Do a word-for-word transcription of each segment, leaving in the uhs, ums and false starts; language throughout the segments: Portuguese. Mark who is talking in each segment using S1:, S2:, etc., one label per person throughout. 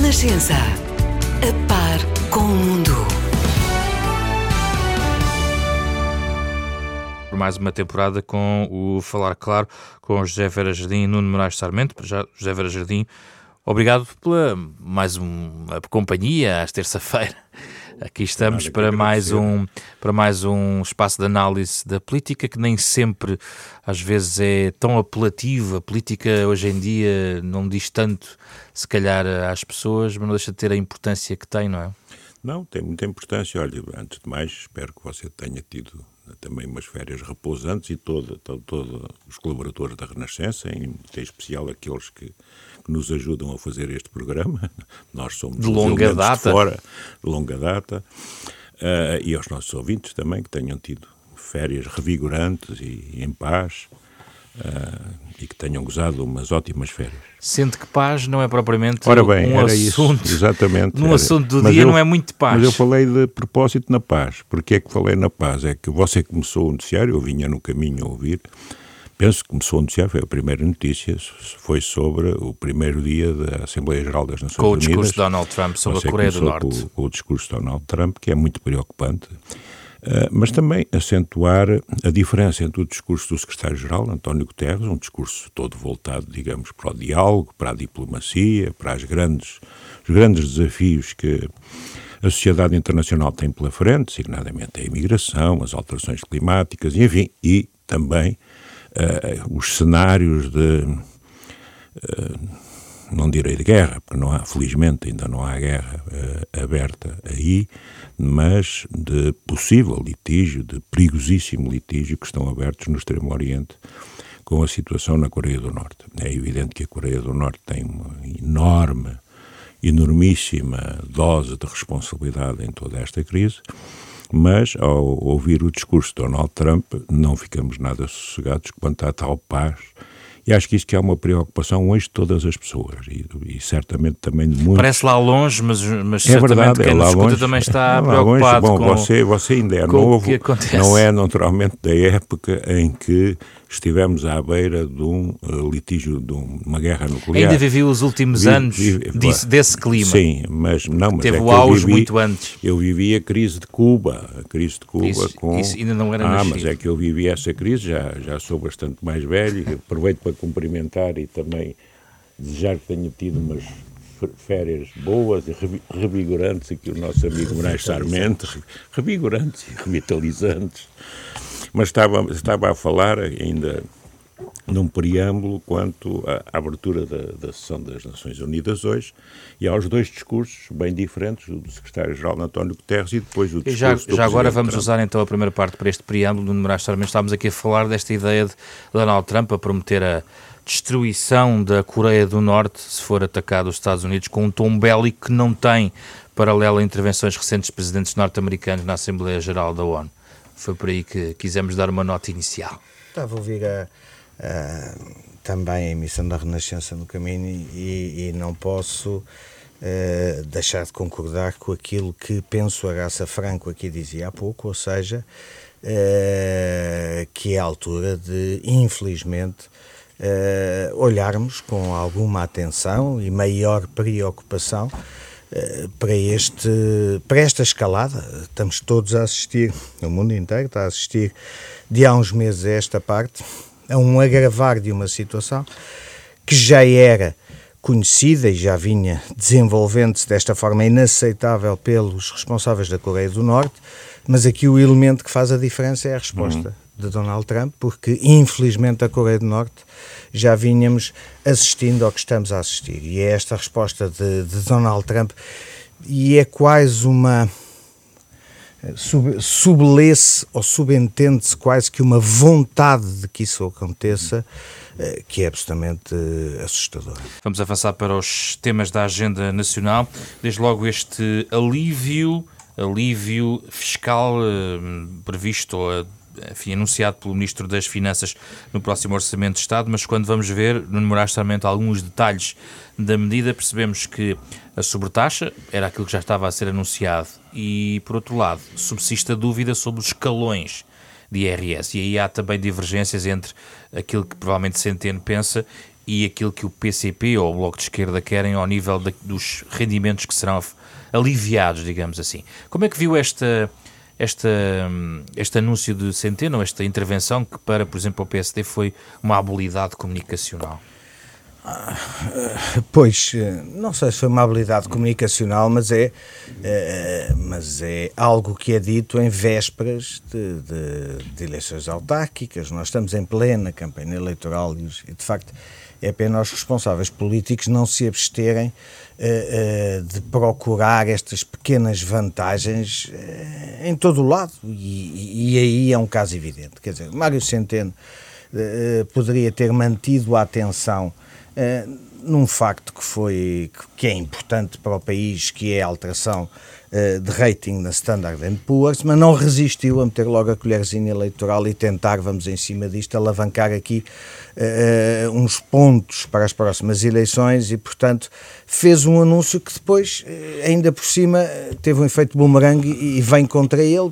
S1: Renascença. A par com o mundo.
S2: Por mais uma temporada com o Falar Claro, com José Vera Jardim e Nuno Moraes Sarmento. Para já, José Vera Jardim, obrigado pela mais uma companhia às terça-feira. Aqui estamos
S3: Nada,
S2: para mais, um, para mais um espaço de análise da política que nem sempre, às vezes, é tão apelativa. A política hoje em dia não diz tanto, se calhar, às pessoas, mas não deixa de ter a importância que tem, não é?
S3: Não, tem muita importância. Olha, antes de mais, espero que você tenha tido também umas férias repousantes e todos todo, todo os colaboradores da Renascença, em especial aqueles que, que nos ajudam a fazer este programa. Nós somos
S2: de longa data,
S3: de fora, de longa data, uh, e aos nossos ouvintes também, que tenham tido férias revigorantes e, e em paz, uh, e que tenham gozado umas ótimas férias.
S2: Sendo que paz não é propriamente
S3: Ora bem,
S2: um
S3: era
S2: assunto,
S3: isso, exatamente,
S2: num
S3: era.
S2: assunto do
S3: Mas
S2: dia
S3: eu,
S2: não é muito paz.
S3: Mas eu falei de propósito na paz. Porquê é que falei na paz? É que você começou o noticiário, eu vinha no caminho a ouvir, penso que começou a noticiar, foi a primeira notícia, foi sobre o primeiro dia da Assembleia Geral das Nações
S2: com
S3: Unidas.
S2: Com o discurso de Donald Trump sobre
S3: você
S2: a Coreia do Norte.
S3: Com, com o discurso de Donald Trump, que é muito preocupante. Uh, mas também acentuar a diferença entre o discurso do secretário-geral, António Guterres, um discurso todo voltado, digamos, para o diálogo, para a diplomacia, para as grandes, os grandes desafios que a sociedade internacional tem pela frente, designadamente a imigração, as alterações climáticas, enfim, e também uh, os cenários de... Uh, não direi de guerra, porque não há, felizmente ainda não há guerra uh, aberta aí, mas de possível litígio, de perigosíssimo litígio que estão abertos no Extremo Oriente com a situação na Coreia do Norte. É evidente que a Coreia do Norte tem uma enorme, enormíssima dose de responsabilidade em toda esta crise, mas ao ouvir o discurso de Donald Trump não ficamos nada sossegados quanto à tal paz. E acho que isso que é uma preocupação hoje de todas as pessoas e, e certamente também de muitos.
S2: Parece lá longe, mas, mas
S3: é
S2: certamente
S3: verdade,
S2: quem
S3: é
S2: nos escuta
S3: longe,
S2: também está
S3: é
S2: preocupado
S3: Bom,
S2: com,
S3: você, você ainda é
S2: com
S3: novo,
S2: o que acontece.
S3: Não é naturalmente da época em que estivemos à beira de um uh, litígio, de um, uma guerra nuclear.
S2: Ainda vivi os últimos
S3: vive,
S2: anos
S3: vive,
S2: desse, desse clima.
S3: Sim, mas não, mas
S2: teve
S3: é
S2: o
S3: que
S2: auge
S3: eu vivi,
S2: muito antes.
S3: Eu vivi a crise de Cuba, a crise de Cuba
S2: isso,
S3: com...
S2: Isso ainda não era
S3: Ah,
S2: nascido.
S3: mas é que eu vivi essa crise, já, já sou bastante mais velho, aproveito para cumprimentar e também desejar que tenha tido umas férias boas e revigorantes, aqui o nosso amigo Moraes Sarmento, revigorantes e revitalizantes. Mas estava, estava a falar ainda num preâmbulo quanto à abertura da, da sessão das Nações Unidas hoje e aos dois discursos bem diferentes, o do secretário-geral António Guterres e depois o discurso
S2: já,
S3: do
S2: já agora
S3: Presidente
S2: vamos
S3: Trump.
S2: Usar então a primeira parte para este preâmbulo do Moraes Sarmento. Estávamos aqui a falar desta ideia de Donald Trump a prometer a destruição da Coreia do Norte se for atacado os Estados Unidos, com um tom bélico que não tem paralelo a intervenções recentes de presidentes norte-americanos na Assembleia Geral da ONU. Foi por aí que quisemos dar uma nota inicial.
S4: Estava a ouvir a, a, também a emissão da Renascença no caminho e, e não posso uh, deixar de concordar com aquilo que penso a Graça Franco aqui dizia há pouco, ou seja, uh, que é a altura de, infelizmente, Uh, olharmos com alguma atenção e maior preocupação uh, para, este, para esta escalada. Estamos todos a assistir, o mundo inteiro está a assistir de há uns meses a esta parte, a um agravar de uma situação que já era conhecida e já vinha desenvolvendo-se desta forma inaceitável pelos responsáveis da Coreia do Norte, mas aqui o elemento que faz a diferença é a resposta. Uhum. de Donald Trump, porque infelizmente a Coreia do Norte já vínhamos assistindo ao que estamos a assistir, e é esta resposta de, de Donald Trump, e é quase uma sub, subelece ou subentende-se quase que uma vontade de que isso aconteça, que é absolutamente assustadora.
S2: Vamos avançar para os temas da agenda nacional, desde logo este alívio, alívio fiscal eh, previsto ou enfim, anunciado pelo Ministro das Finanças no próximo Orçamento de Estado, mas quando vamos ver, no Moraes Sarmento, alguns detalhes da medida, percebemos que a sobretaxa era aquilo que já estava a ser anunciado e, por outro lado, subsiste a dúvida sobre os escalões de I R S, e aí há também divergências entre aquilo que provavelmente Centeno pensa e aquilo que o P C P ou o Bloco de Esquerda querem ao nível de, dos rendimentos que serão aliviados, digamos assim. Como é que viu esta, esta, este anúncio de Centeno, esta intervenção que para, por exemplo, o P S D foi uma habilidade comunicacional?
S4: Ah, pois, não sei se foi uma habilidade comunicacional, mas é, é, mas é algo que é dito em vésperas de, de, de eleições autárquicas. Nós estamos em plena campanha eleitoral e, de facto, é pena os responsáveis políticos não se absterem uh, uh, de procurar estas pequenas vantagens uh, em todo o lado. E, e aí é um caso evidente. Quer dizer, Mário Centeno uh, poderia ter mantido a atenção Uh, num facto que foi que é importante para o país, que é a alteração uh, de rating na Standard and Poor's, mas não resistiu a meter logo a colherzinha eleitoral e tentar, vamos em cima disto, alavancar aqui uh, uns pontos para as próximas eleições e, portanto, fez um anúncio que depois, uh, ainda por cima, teve um efeito bumerangue e, e vem contra ele,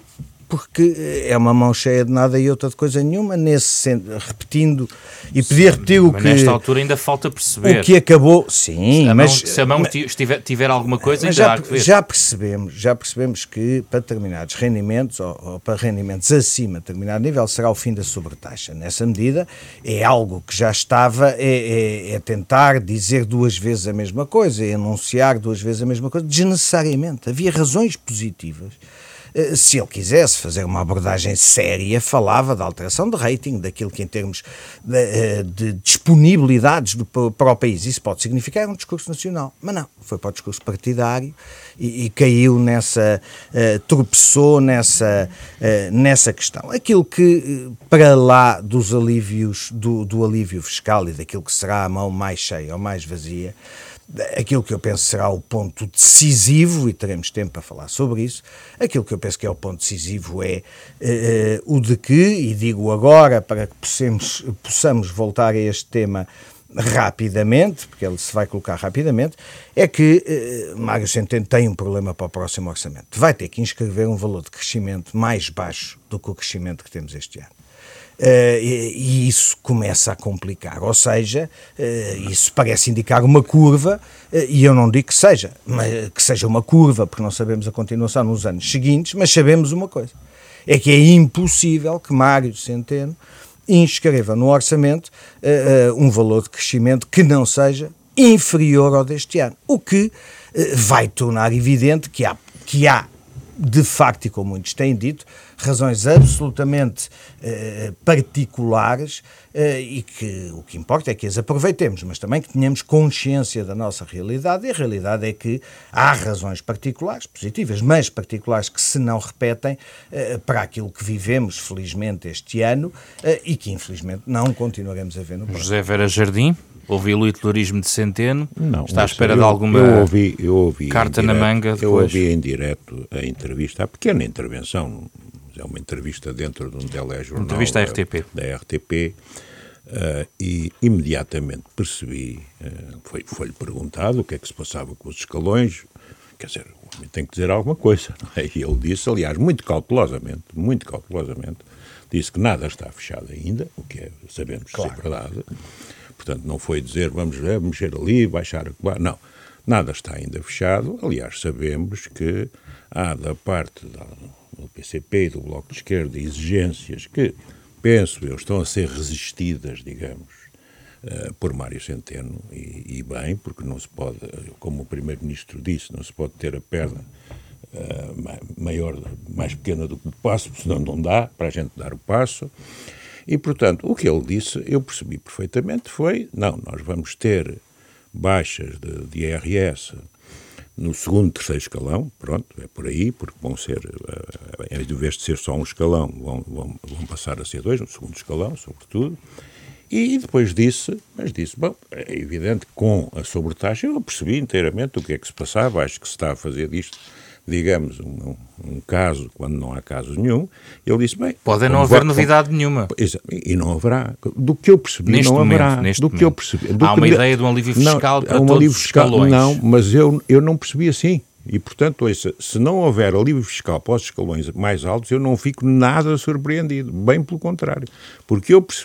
S4: porque é uma mão cheia de nada e outra de coisa nenhuma, nesse repetindo e podia repetir o
S2: mas
S4: que...
S2: nesta altura ainda falta perceber.
S4: O que acabou... Sim,
S2: se a
S4: mas...
S2: Mão, se a mão mas, tiver, tiver alguma coisa, ainda
S4: já,
S2: há que ver.
S4: Já percebemos, já percebemos que para determinados rendimentos, ou, ou para rendimentos acima de determinado nível, será o fim da sobretaxa. Nessa medida, é algo que já estava, é, é, é tentar dizer duas vezes a mesma coisa, é anunciar duas vezes a mesma coisa, desnecessariamente. Havia razões positivas. Se ele quisesse fazer uma abordagem séria, falava da alteração de rating, daquilo que em termos de, de disponibilidades do, para o país, isso pode significar um discurso nacional, mas não, foi para o discurso partidário e, e caiu nessa, uh, tropeçou nessa, uh, nessa questão. Aquilo que, para lá dos alívios, do, do alívio fiscal e daquilo que será a mão mais cheia ou mais vazia, aquilo que eu penso será o ponto decisivo, e teremos tempo para falar sobre isso, aquilo que eu penso que é o ponto decisivo é uh, o de que, e digo agora para que possamos, possamos voltar a este tema rapidamente, porque ele se vai colocar rapidamente, é que uh, Mário Centeno tem um problema para o próximo orçamento. Vai ter que inscrever um valor de crescimento mais baixo do que o crescimento que temos este ano. Uh, e, e isso começa a complicar, ou seja, uh, isso parece indicar uma curva, uh, e eu não digo que seja, mas, que seja uma curva, porque não sabemos a continuação nos anos seguintes, mas sabemos uma coisa, é que é impossível que Mário Centeno inscreva no orçamento uh, uh, um valor de crescimento que não seja inferior ao deste ano, o que uh, vai tornar evidente que há, que há de facto, e como muitos têm dito, razões absolutamente eh, particulares eh, e que o que importa é que as aproveitemos, mas também que tenhamos consciência da nossa realidade, e a realidade é que há razões particulares, positivas, mas particulares que se não repetem eh, para aquilo que vivemos, felizmente, este ano eh, e que, infelizmente, não continuaremos a ver no próximo.
S2: José Vera Jardim, ouviu o hitelorismo de Centeno?
S3: Não,
S2: está à espera
S3: eu,
S2: de alguma
S3: eu ouvi, eu ouvi
S2: carta
S3: direto,
S2: na manga depois?
S3: Eu ouvi em direto a entrevista, a pequena intervenção, é uma entrevista dentro de um telejornal
S2: entrevista à R T P.
S3: da R T P, uh, e imediatamente percebi, uh, foi, foi-lhe perguntado o que é que se passava com os escalões, quer dizer, o homem tem que dizer alguma coisa, não é? E ele disse, aliás, muito cautelosamente, muito cautelosamente, disse que nada está fechado ainda, o que é, sabemos claro. Ser verdade. Portanto, não foi dizer, vamos mexer ali, baixar lá, não. Nada está ainda fechado. Aliás, sabemos que há da parte do P C P e do Bloco de Esquerda exigências que, penso eu, estão a ser resistidas, digamos, uh, por Mário Centeno, e, e bem, porque não se pode, como o Primeiro-Ministro disse, não se pode ter a perna uh, maior, mais pequena do que o passo, senão não dá para a gente dar o passo. E, portanto, o que ele disse, eu percebi perfeitamente, foi, não, nós vamos ter baixas de, de I R S no segundo, terceiro escalão, pronto, é por aí, porque vão ser, em vez de ser só um escalão, vão, vão, vão passar a ser dois, no segundo escalão, sobretudo, e depois disse, mas disse, bom, é evidente que com a sobretaxa eu percebi inteiramente o que é que se passava, acho que se está a fazer disto, digamos, um, um caso, quando não há caso nenhum, ele disse, bem...
S2: Pode não haver novidade nenhuma.
S3: E não haverá. Do que eu percebi,
S2: neste
S3: não
S2: momento,
S3: haverá.
S2: Neste
S3: do
S2: momento.
S3: que eu percebi. Do
S2: há
S3: que
S2: uma
S3: me...
S2: ideia de um alívio fiscal
S3: não,
S2: para
S3: um
S2: todos
S3: alívio
S2: os
S3: fiscal,
S2: escalões.
S3: não, mas eu, eu não percebi assim. E, portanto, ouça, se não houver alívio fiscal para os escalões mais altos, eu não fico nada surpreendido. Bem pelo contrário. Porque eu percebi,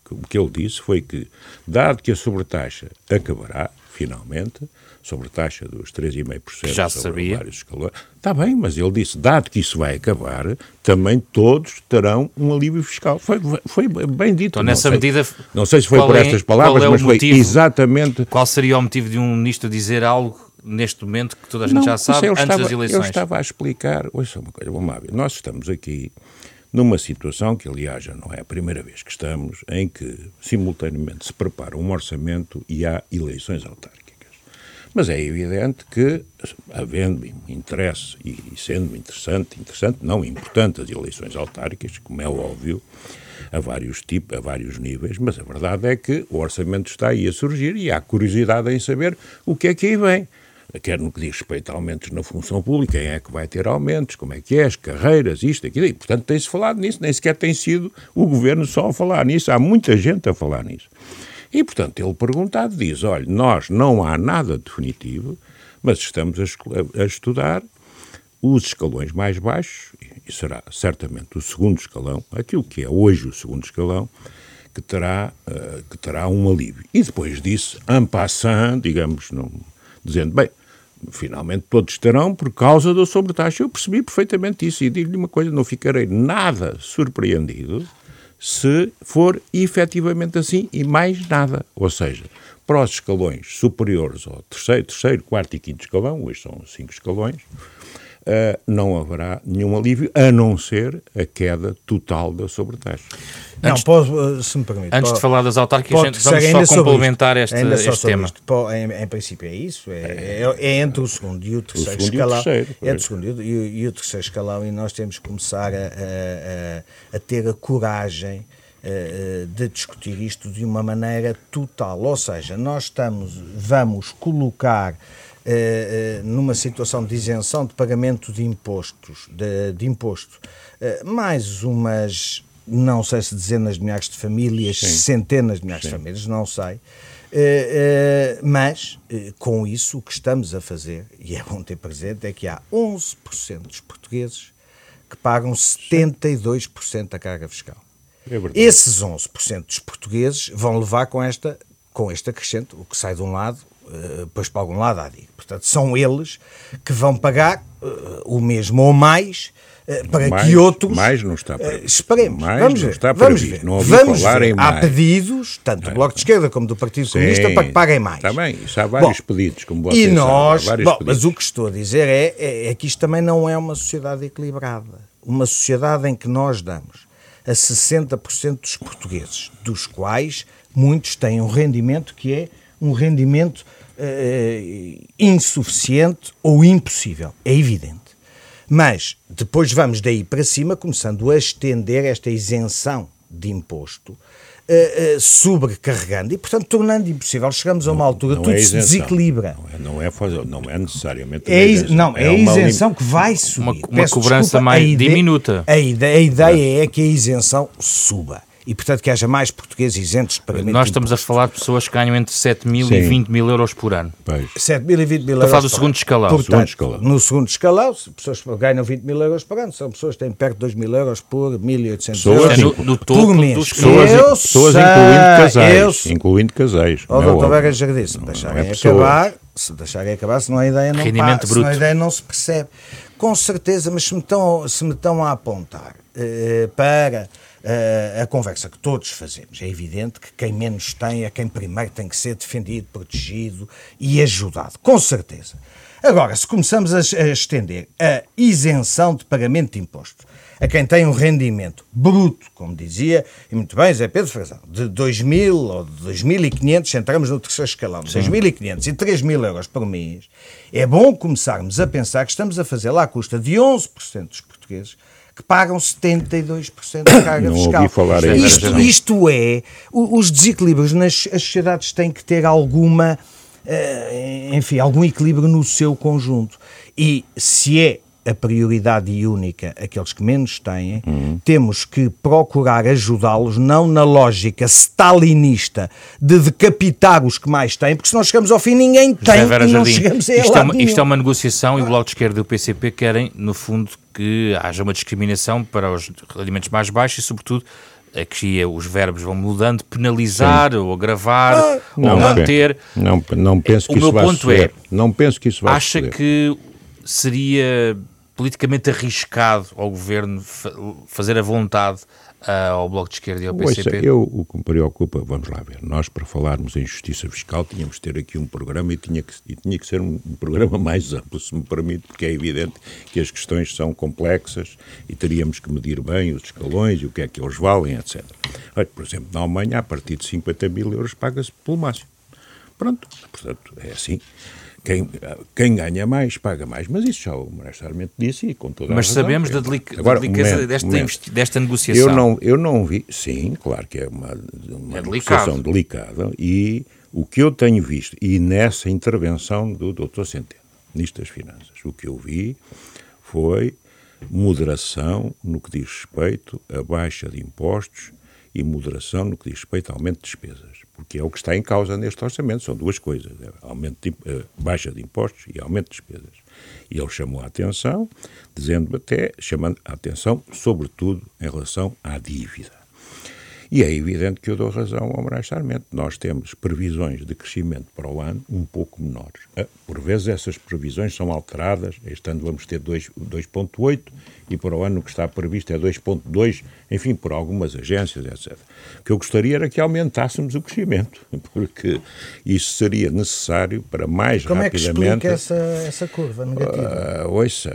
S3: O que ele disse foi que, dado que a sobretaxa acabará, finalmente, sobretaxa dos três vírgula cinco por cento
S2: já
S3: sobre
S2: sabia.
S3: vários escalões, está bem, mas ele disse, dado que isso vai acabar, também todos terão um alívio fiscal. Foi, foi bem dito.
S2: Então, nessa
S3: não sei,
S2: medida,
S3: não sei se foi por
S2: é,
S3: estas palavras,
S2: é
S3: mas foi
S2: motivo,
S3: exatamente...
S2: Qual seria o motivo de um ministro dizer algo neste momento que toda a gente não, já sabe, antes
S3: estava,
S2: das eleições?
S3: Eu estava a explicar, ouça uma coisa, vamos lá ver, nós estamos aqui numa situação que, aliás, já não é a primeira vez que estamos, em que, simultaneamente, se prepara um orçamento e há eleições autárquicas. Mas é evidente que, havendo interesse e sendo interessante, interessante, não importante, as eleições autárquicas, como é óbvio, a vários tipos, a vários níveis, mas a verdade é que o orçamento está aí a surgir e há curiosidade em saber o que é que aí vem. Quer no que diz respeito a aumentos na função pública, quem é que vai ter aumentos, como é que é, as carreiras, isto, aquilo, e portanto tem-se falado nisso, nem sequer tem sido o governo só a falar nisso, há muita gente a falar nisso. E portanto ele perguntado diz, olha, nós não há nada definitivo, mas estamos a, a estudar os escalões mais baixos, e será certamente o segundo escalão, aquilo que é hoje o segundo escalão, que terá, uh, que terá um alívio. E depois disso, en passant, digamos, não, dizendo, bem, finalmente todos terão por causa da sobretaxa. Eu percebi perfeitamente isso e digo-lhe uma coisa, não ficarei nada surpreendido se for efetivamente assim e mais nada. Ou seja, para os escalões superiores ao terceiro, terceiro, quarto e quinto escalão, hoje são cinco escalões, Uh, não haverá nenhum alívio, a não ser a queda total da sobretaxa.
S4: Não,
S2: antes,
S4: pode, se me permite.
S2: Antes
S4: pode,
S2: de falar das autárquicas, vamos só complementar este,
S4: ainda só
S2: este tema.
S4: Isto, em, em princípio é isso, é, é, é entre o segundo e o terceiro
S3: o
S4: escalão.
S3: E o terceiro,
S4: entre o segundo e o, e o terceiro escalão, e nós temos que começar a, a, a ter a coragem de discutir isto de uma maneira total. Ou seja, nós estamos, vamos colocar numa situação de isenção de pagamento de impostos, de, de imposto, mais umas, não sei se dezenas de milhares de famílias, Sim. centenas de milhares Sim. de famílias, não sei, mas com isso o que estamos a fazer, e é bom ter presente, é que há onze por cento dos portugueses que pagam setenta e dois por cento da carga fiscal. É Esses onze por cento dos portugueses vão levar com, esta, com este acrescente, o que sai de um lado, depois para algum lado há digo. Portanto, são eles que vão pagar uh, o mesmo ou mais uh, para
S3: mais,
S4: que outros...
S3: Mais não está previsto.
S4: Uh, esperemos.
S3: Mais
S4: vamos
S3: não
S4: ver.
S3: está
S4: vamos
S3: previsto.
S4: ver.
S3: Não ouvi
S4: vamos
S3: falar
S4: ver.
S3: em
S4: Há
S3: mais.
S4: pedidos, tanto do Bloco de Esquerda como do Partido
S3: Sim,
S4: Comunista, para que paguem mais.
S3: Está bem, isso há vários bom, pedidos, como vocês
S4: E nós...
S3: sabem,
S4: Bom,
S3: pedidos.
S4: mas o que estou a dizer é, é, é que isto também não é uma sociedade equilibrada. Uma sociedade em que nós damos a sessenta por cento dos portugueses, dos quais muitos têm um rendimento que é um rendimento uh, insuficiente ou impossível, é evidente. Mas depois vamos daí para cima, começando a estender esta isenção de imposto, uh, uh, sobrecarregando e, portanto, tornando impossível. Chegamos a uma altura,
S3: não, não
S4: tudo
S3: é
S4: se desequilibra.
S3: Não é, não é, fazer, não é necessariamente
S4: é,
S3: isenção.
S4: Não, é, é a isenção que vai subir.
S2: Uma, uma cobrança
S4: desculpa,
S2: mais
S4: a ideia,
S2: diminuta.
S4: A ideia, a ideia é que a isenção suba. E, portanto, que haja mais portugueses isentos de pagamento.
S2: Nós estamos a falar de pessoas que ganham entre sete mil e vinte mil euros por ano.
S3: Pois.
S4: sete mil e vinte mil euros.
S2: Estou a falar do segundo escalão.
S4: Portanto,
S3: segundo escalão.
S4: No segundo escalão, se pessoas ganham vinte mil euros por ano, são pessoas que têm perto de dois mil euros por mil e oitocentos euros
S2: é no, no topo
S4: por mês.
S2: Dos
S3: pessoas,
S4: eu
S3: pessoas
S4: sei,
S3: incluindo casais.
S4: Eu...
S3: Incluindo casais.
S4: Ó, doutor Braga Jardim, se me deixarem
S3: é
S4: acabar, se me deixarem acabar, senão a ideia não
S2: Rendimento
S4: passa,
S2: bruto.
S4: senão a ideia não se percebe. Com certeza, mas se me estão, se me estão a apontar uh, para uh, a conversa que todos fazemos, é evidente que quem menos tem é quem primeiro tem que ser defendido, protegido e ajudado, com certeza. Agora, se começamos a, a estender a isenção de pagamento de imposto a quem tem um rendimento bruto, como dizia, e muito bem, Zé Pedro Frazão, de dois mil ou de dois mil e quinhentos, entramos no terceiro escalão, de dois mil e quinhentos e três mil euros por mês, é bom começarmos a pensar que estamos a fazer lá à custa de onze por cento dos portugueses que pagam setenta e dois por cento da carga
S3: Não
S4: fiscal.
S3: ouvi falar em
S4: Isto, isto é, os desequilíbrios nas as sociedades têm que ter alguma, enfim, algum equilíbrio no seu conjunto. E se é a prioridade e única aqueles que menos têm, uhum. temos que procurar ajudá-los, não na lógica stalinista de decapitar os que mais têm, porque se nós chegamos ao fim ninguém tem e não
S2: Jardim,
S4: chegamos a
S2: isto,
S4: é
S2: é uma,
S4: nenhum.
S2: isto é uma negociação e o Bloco de Esquerda e o P C P querem, no fundo, que haja uma discriminação para os rendimentos mais baixos e, sobretudo, aqui os verbos vão mudando, penalizar, sim, ou agravar, ah, ou
S3: não,
S2: manter.
S3: Não, não penso que
S2: o
S3: isso
S2: meu
S3: vá
S2: ponto
S3: suceder.
S2: é,
S3: não penso que isso vá
S2: acha
S3: suceder.
S2: que seria politicamente arriscado ao Governo fazer a vontade uh, ao Bloco de Esquerda e ao P C P?
S3: Ouça, eu, o que me preocupa, vamos lá ver, nós para falarmos em justiça fiscal tínhamos de ter aqui um programa e tinha que, e tinha que ser um, um programa mais amplo, se me permite, porque é evidente que as questões são complexas e teríamos que medir bem os escalões e o que é que eles valem, etcétera. Olha, por exemplo, na Alemanha, a partir de cinquenta mil euros paga-se pelo máximo. Pronto, portanto, é assim. Quem, quem ganha mais, paga mais. Mas isso já o honestamente disse e com toda a
S2: Mas
S3: razão.
S2: sabemos da delica- Agora, delicadeza momento, desta, momento. desta negociação.
S3: Eu não, eu não vi, sim, claro que é uma, uma
S2: é
S3: negociação delicada e o que eu tenho visto, e nessa intervenção do doutor Centeno, Ministro das Finanças, o que eu vi foi moderação no que diz respeito a baixa de impostos e moderação no que diz respeito a aumento de despesas. Porque é o que está em causa neste orçamento, são duas coisas, é aumento de, uh, baixa de impostos e aumento de despesas. E ele chamou a atenção, dizendo até, chamando a atenção, sobretudo, em relação à dívida. E é evidente que eu dou razão ao Moraes Sarmento. Nós temos previsões de crescimento para o ano um pouco menores. Por vezes essas previsões são alteradas. Este ano vamos ter dois vírgula oito e para o ano o que está previsto é dois vírgula dois, enfim, por algumas agências, etcétera. O que eu gostaria era que aumentássemos o crescimento, porque isso seria necessário para mais
S4: Como
S3: rapidamente...
S4: Como é que explica essa, essa curva negativa?
S3: Uh, ouça...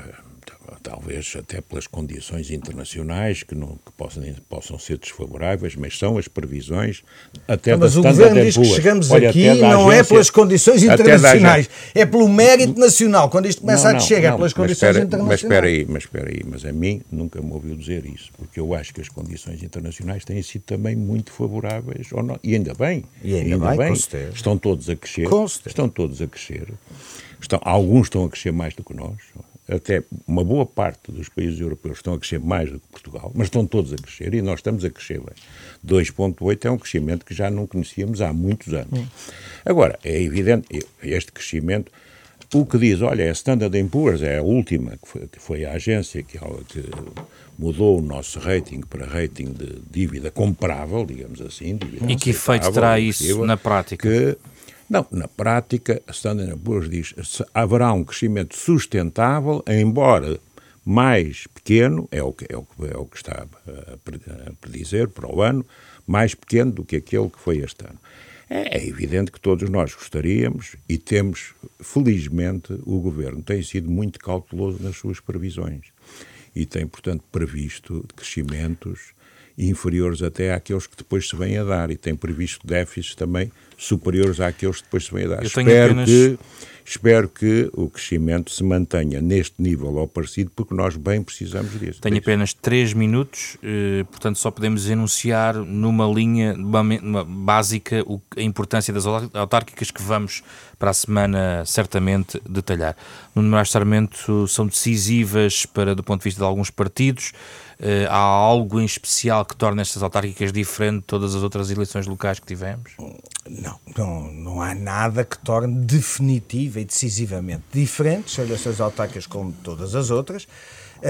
S3: talvez até pelas condições internacionais que, não, que possam, possam ser desfavoráveis, mas são as previsões até não,
S4: da Standard and Poor's. Mas o Governo diz que chegamos Olha, aqui não agência, é pelas condições internacionais, é pelo mérito nacional. Quando isto começa não, a descer não, é pelas condições espera, internacionais.
S3: Mas espera aí, mas espera aí, mas a mim nunca me ouviu dizer isso, porque eu acho que as condições internacionais têm sido também muito favoráveis, ou não, e ainda bem,
S4: e ainda,
S3: ainda
S4: bem,
S3: bem estão todos a crescer, estão todos a crescer, estão, alguns estão a crescer mais do que nós. Até uma boa parte dos países europeus estão a crescer mais do que Portugal, mas estão todos a crescer e nós estamos a crescer bem. dois vírgula oito é um crescimento que já não conhecíamos há muitos anos. Hum. Agora, é evidente, este crescimento, o que diz, olha, a Standard and Poor's é a última, que foi, que foi a agência que, que mudou o nosso rating para rating de dívida comparável, digamos assim. Dívida
S2: e que efeito terá isso na prática?
S3: Que, Não, na prática, a Standard and Poor's diz que haverá um crescimento sustentável, embora mais pequeno, é o que, é o, é o que está a predizer para o ano, mais pequeno do que aquele que foi este ano. É, é evidente que todos nós gostaríamos e temos, felizmente, o Governo tem sido muito cauteloso nas suas previsões e tem, portanto, previsto crescimentos inferiores até àqueles que depois se vêm a dar e tem previsto déficits também superiores àqueles que depois se vêm a dar. Espero, apenas... que, espero que o crescimento se mantenha neste nível ou parecido, porque nós bem precisamos disso.
S2: Tenho apenas três minutos, eh, portanto só podemos enunciar numa linha numa básica o, a importância das autárquicas que vamos para a semana certamente detalhar. Nuno Moraes Sarmento, são decisivas para, do ponto de vista de alguns partidos. Uh, há algo em especial que torna estas autárquicas diferentes de todas as outras eleições locais que tivemos?
S4: Não, não, não há nada que torne definitiva e decisivamente diferentes, são estas autárquicas como todas as outras, uh,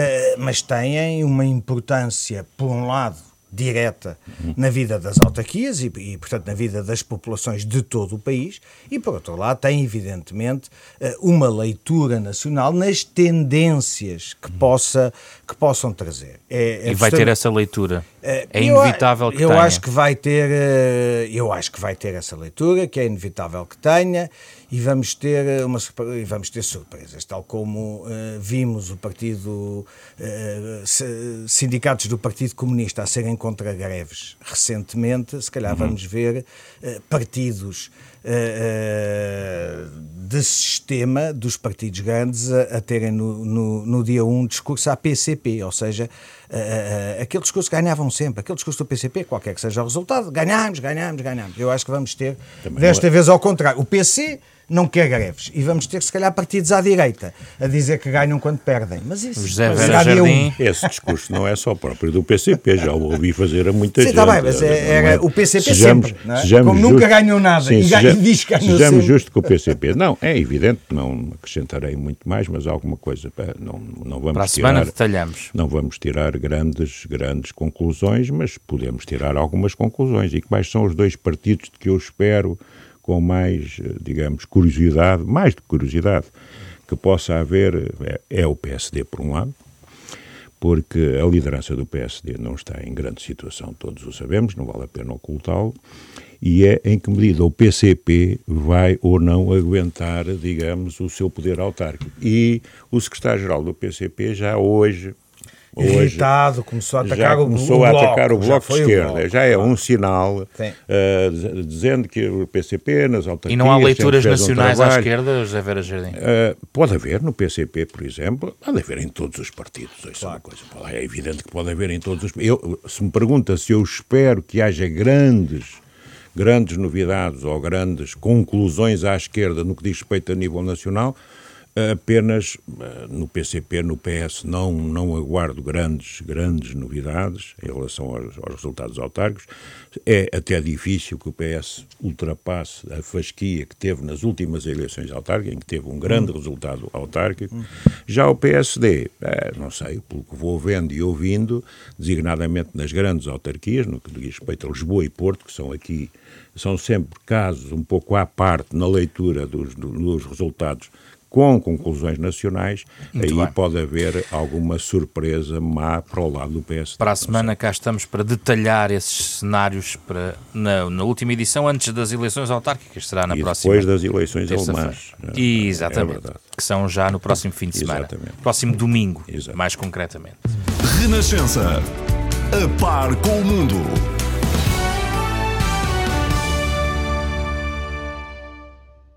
S4: mas têm uma importância, por um lado, direta na vida das autarquias e, e, portanto, na vida das populações de todo o país e, por outro lado, tem, evidentemente, uma leitura nacional nas tendências que, possa, que possam trazer. É, é
S2: e vai ter essa leitura? É, é inevitável que
S4: eu
S2: tenha?
S4: Acho que vai ter, eu acho que vai ter essa leitura, que é inevitável que tenha, e vamos ter, uma, e vamos ter surpresas, tal como uh, vimos o partido, uh, sindicatos do Partido Comunista a serem contra greves recentemente, se calhar uhum. vamos ver uh, partidos uh, uh, de sistema dos partidos grandes a, a terem no, no, no dia um um discurso à P C P, ou seja, uh, uh, aquele discurso que ganhavam sempre, aquele discurso do P C P, qualquer que seja o resultado, ganhamos, ganhamos, ganhamos. Eu acho que vamos ter, Também desta é. vez ao contrário, o P C não quer greves. E vamos ter, se calhar, partidos à direita a dizer que ganham quando perdem. Mas isso
S2: José
S4: mas
S2: Vera Jardim.
S4: um.
S3: Esse discurso não é só próprio do P C P, já o ouvi fazer a muita
S4: Sim,
S3: gente.
S4: está bem, mas é, era
S3: é?
S4: o P C P
S3: sejamos,
S4: sempre, não é?
S3: sejamos
S4: Como
S3: justos,
S4: nunca ganham nada
S3: sim,
S4: e,
S3: seja,
S4: e diz que ganham
S3: sejamos
S4: sempre.
S3: justos com o P C P. Não, é evidente, não acrescentarei muito mais, mas alguma coisa, pá, não, não vamos
S2: Para a
S3: tirar,
S2: semana detalhamos.
S3: Não vamos tirar grandes, grandes conclusões, mas podemos tirar algumas conclusões. E quais são os dois partidos de que eu espero com mais, digamos, curiosidade, mais de curiosidade, que possa haver, é, é o P S D, por um lado, porque a liderança do P S D não está em grande situação, todos o sabemos, não vale a pena ocultá-lo, e é em que medida o P C P vai ou não aguentar, digamos, o seu poder autárquico. E o secretário-geral do P C P já hoje...
S4: Irritado, começou a atacar,
S3: já
S4: o,
S3: começou
S4: o
S3: a
S4: bloco,
S3: atacar o Bloco de Esquerda.
S4: Bloco,
S3: já é
S4: claro.
S3: um sinal uh, dizendo que o P C P nas autarquias...
S2: E não há leituras nacionais
S3: um
S2: à esquerda, José Vera Jardim?
S3: Uh, pode haver no P C P, por exemplo, pode haver em todos os partidos. Isso
S4: claro.
S3: é uma coisa, pode, é evidente que pode haver em todos os... Eu, se me pergunta se eu espero que haja grandes, grandes novidades ou grandes conclusões à esquerda no que diz respeito a nível nacional, apenas no P C P, no P S, não, não aguardo grandes, grandes novidades em relação aos, aos resultados autárquicos. É até difícil que o P S ultrapasse a fasquia que teve nas últimas eleições autárquicas, em que teve um grande hum. resultado autárquico. Hum. Já o P S D, é, não sei, pelo que vou vendo e ouvindo, designadamente nas grandes autarquias, no que diz respeito a Lisboa e Porto, que são aqui, são sempre casos um pouco à parte na leitura dos, dos resultados com conclusões nacionais, muito aí bem. Pode haver alguma surpresa má para o lado do P S D.
S2: Para a semana cá estamos para detalhar esses cenários para, na, na última edição, antes das eleições autárquicas, será na
S3: e
S2: próxima.
S3: depois das eleições alemãs.
S2: E, exatamente, é que são já no próximo fim de semana.
S3: Exatamente.
S2: Próximo domingo,
S3: Exatamente.
S2: mais concretamente.
S5: Renascença, a par com o mundo.